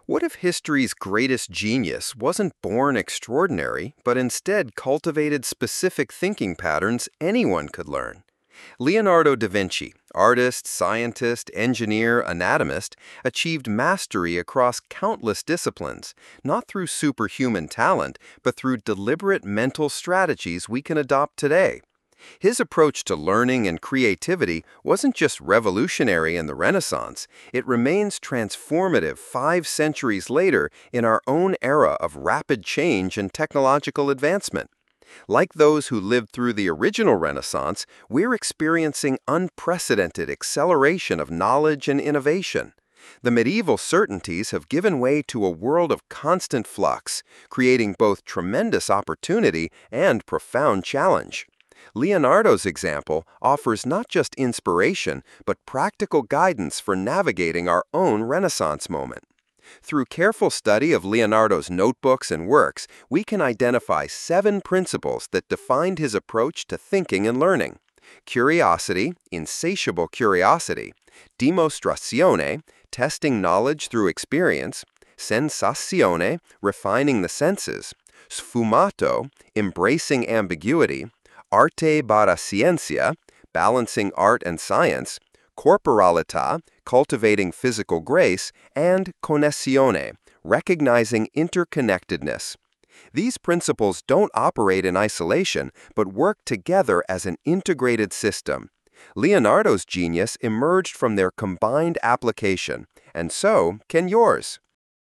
What if history's greatest genius wasn't born extraordinary, but instead cultivated specific thinking patterns anyone could learn? Leonardo da Vinci, artist, scientist, engineer, anatomist, achieved mastery across countless disciplines, not through superhuman talent, but through deliberate mental strategies we can adopt today. His approach to learning and creativity wasn't just revolutionary in the Renaissance, it remains transformative 5 centuries later in our own era of rapid change and technological advancement. Like those who lived through the original Renaissance, we're experiencing unprecedented acceleration of knowledge and innovation. The medieval certainties have given way to a world of constant flux, creating both tremendous opportunity and profound challenge. Leonardo's example offers not just inspiration, but practical guidance for navigating our own Renaissance moment. Through careful study of Leonardo's notebooks and works, we can identify 7 principles that defined his approach to thinking and learning. Curiosity, insatiable curiosity; dimostrazione, testing knowledge through experience; sensazione, refining the senses; sfumato, embracing ambiguity; arte barra scienza, balancing art and science; corporalità, cultivating physical grace; and connessione, recognizing interconnectedness. These principles don't operate in isolation, but work together as an integrated system. Leonardo's genius emerged from their combined application, and so can yours.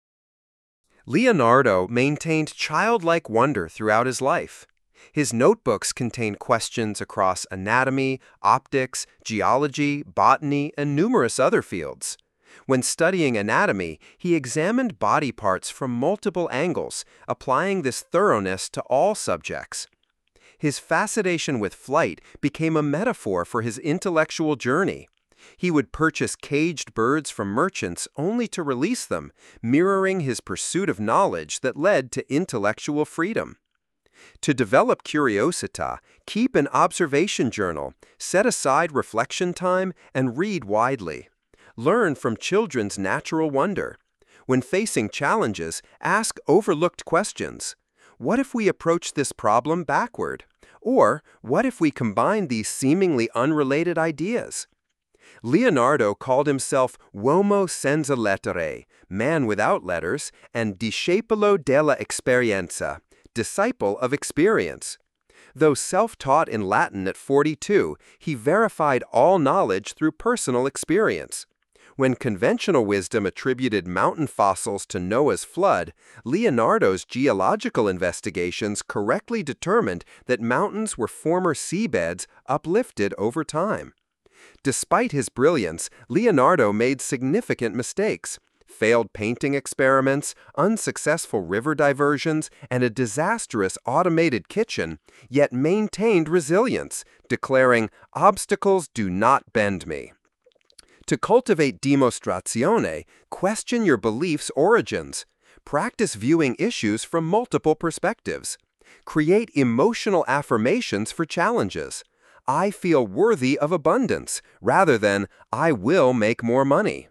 Leonardo maintained childlike wonder throughout his life. His notebooks contain questions across anatomy, optics, geology, botany, and numerous other fields. When studying anatomy, he examined body parts from multiple angles, applying this thoroughness to all subjects. His fascination with flight became a metaphor for his intellectual journey. He would purchase caged birds from merchants only to release them, mirroring his pursuit of knowledge that led to intellectual freedom. To develop curiosità, keep an observation journal, set aside reflection time, and read widely. Learn from children's natural wonder. When facing challenges, ask overlooked questions. What if we approach this problem backward? Or what if we combine these seemingly unrelated ideas? Leonardo called himself uomo senza lettere, man without letters, and discepolo della esperienza, disciple of experience. Though self-taught in Latin at 42, he verified all knowledge through personal experience. When conventional wisdom attributed mountain fossils to Noah's flood, Leonardo's geological investigations correctly determined that mountains were former seabeds uplifted over time. Despite his brilliance, Leonardo made significant mistakes: failed painting experiments, unsuccessful river diversions, and a disastrous automated kitchen, yet maintained resilience, declaring, "Obstacles do not bend me." To cultivate dimostrazione, question your beliefs' origins. Practice viewing issues from multiple perspectives. Create emotional affirmations for challenges. I feel worthy of abundance, rather than I will make more money.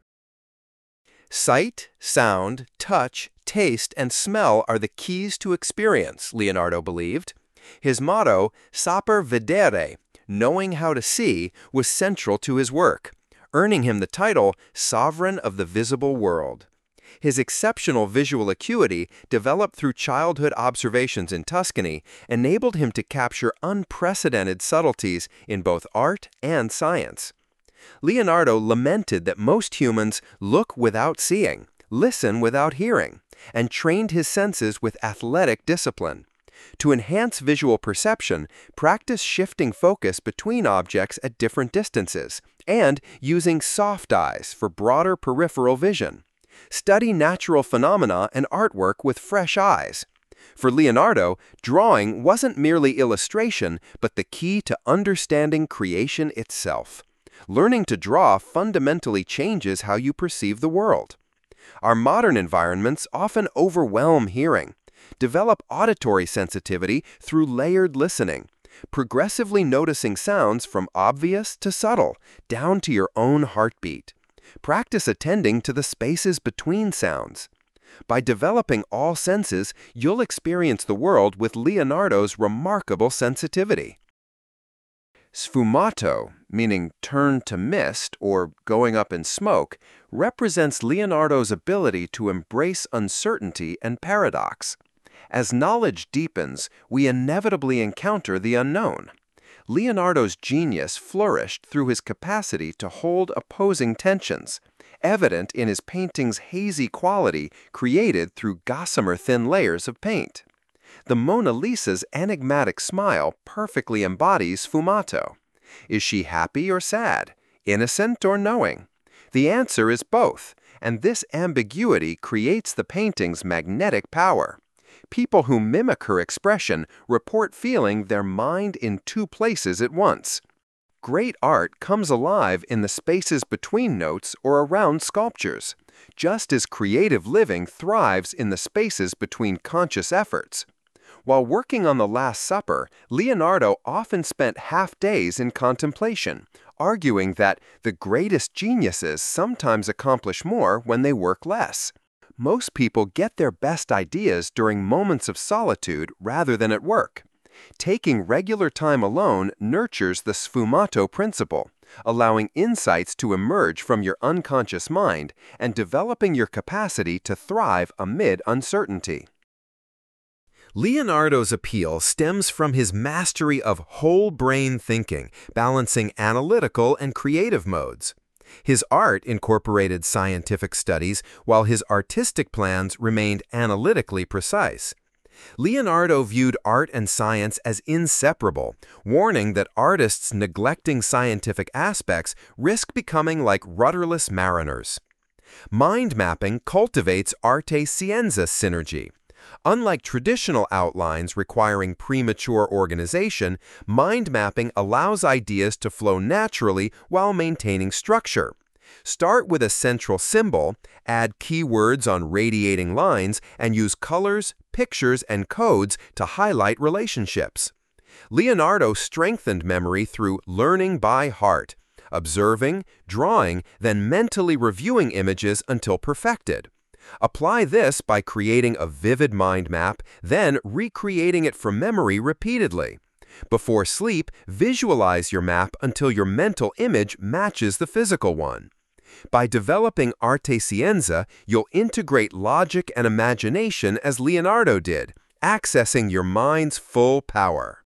Sight, sound, touch, taste, and smell are the keys to experience, Leonardo believed. His motto, saper vedere, knowing how to see, was central to his work, earning him the title Sovereign of the Visible World. His exceptional visual acuity, developed through childhood observations in Tuscany, enabled him to capture unprecedented subtleties in both art and science. Leonardo lamented that most humans look without seeing, listen without hearing, and trained his senses with athletic discipline. To enhance visual perception, practice shifting focus between objects at different distances and using soft eyes for broader peripheral vision. Study natural phenomena and artwork with fresh eyes. For Leonardo, drawing wasn't merely illustration, but the key to understanding creation itself. Learning to draw fundamentally changes how you perceive the world. Our modern environments often overwhelm hearing. Develop auditory sensitivity through layered listening, progressively noticing sounds from obvious to subtle, down to your own heartbeat. Practice attending to the spaces between sounds. By developing all senses, you'll experience the world with Leonardo's remarkable sensitivity. Sfumato, meaning turned to mist or going up in smoke, represents Leonardo's ability to embrace uncertainty and paradox. As knowledge deepens, we inevitably encounter the unknown. Leonardo's genius flourished through his capacity to hold opposing tensions, evident in his painting's hazy quality created through gossamer-thin layers of paint. The Mona Lisa's enigmatic smile perfectly embodies sfumato. Is she happy or sad? Innocent or knowing? The answer is both, and this ambiguity creates the painting's magnetic power. People who mimic her expression report feeling their mind in two places at once. Great art comes alive in the spaces between notes or around sculptures, just as creative living thrives in the spaces between conscious efforts. While working on The Last Supper, Leonardo often spent half days in contemplation, arguing that the greatest geniuses sometimes accomplish more when they work less. Most people get their best ideas during moments of solitude rather than at work. Taking regular time alone nurtures the sfumato principle, allowing insights to emerge from your unconscious mind and developing your capacity to thrive amid uncertainty. Leonardo's appeal stems from his mastery of whole-brain thinking, balancing analytical and creative modes. His art incorporated scientific studies, while his artistic plans remained analytically precise. Leonardo viewed art and science as inseparable, warning that artists neglecting scientific aspects risk becoming like rudderless mariners. Mind mapping cultivates arte-scienza synergy. Unlike traditional outlines requiring premature organization, mind mapping allows ideas to flow naturally while maintaining structure. Start with a central symbol, add keywords on radiating lines, and use colors, pictures, and codes to highlight relationships. Leonardo strengthened memory through learning by heart, observing, drawing, then mentally reviewing images until perfected. Apply this by creating a vivid mind map, then recreating it from memory repeatedly. Before sleep, visualize your map until your mental image matches the physical one. By developing arte-scienza, you'll integrate logic and imagination as Leonardo did, accessing your mind's full power.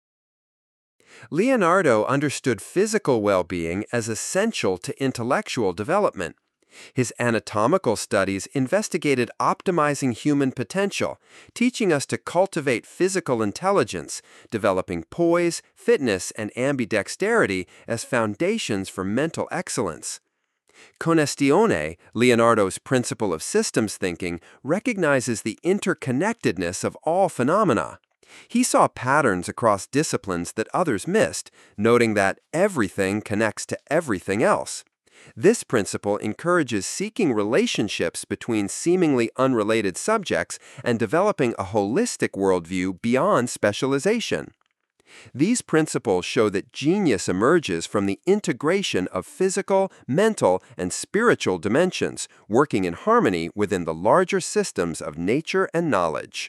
Leonardo understood physical well-being as essential to intellectual development. His anatomical studies investigated optimizing human potential, teaching us to cultivate physical intelligence, developing poise, fitness, and ambidexterity as foundations for mental excellence. Connessione, Leonardo's principle of systems thinking, recognizes the interconnectedness of all phenomena. He saw patterns across disciplines that others missed, noting that everything connects to everything else. This principle encourages seeking relationships between seemingly unrelated subjects and developing a holistic worldview beyond specialization. These principles show that genius emerges from the integration of physical, mental, and spiritual dimensions, working in harmony within the larger systems of nature and knowledge.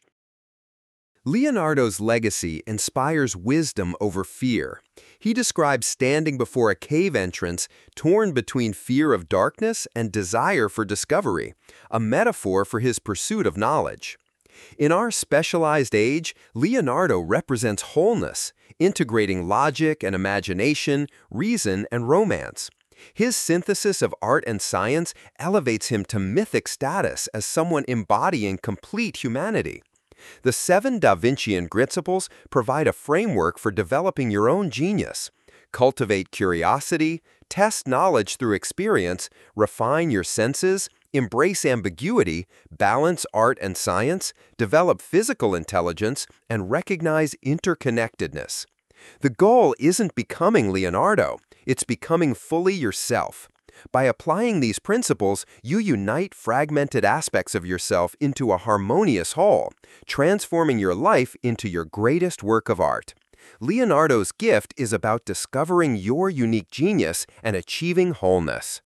Leonardo's legacy inspires wisdom over fear. He describes standing before a cave entrance torn between fear of darkness and desire for discovery, a metaphor for his pursuit of knowledge. In our specialized age, Leonardo represents wholeness, integrating logic and imagination, reason and romance. His synthesis of art and science elevates him to mythic status as someone embodying complete humanity. The 7 Da Vincian Principles provide a framework for developing your own genius. Cultivate curiosity, test knowledge through experience, refine your senses, embrace ambiguity, balance art and science, develop physical intelligence, and recognize interconnectedness. The goal isn't becoming Leonardo, it's becoming fully yourself. By applying these principles, you unite fragmented aspects of yourself into a harmonious whole, transforming your life into your greatest work of art. Leonardo's gift is about discovering your unique genius and achieving wholeness.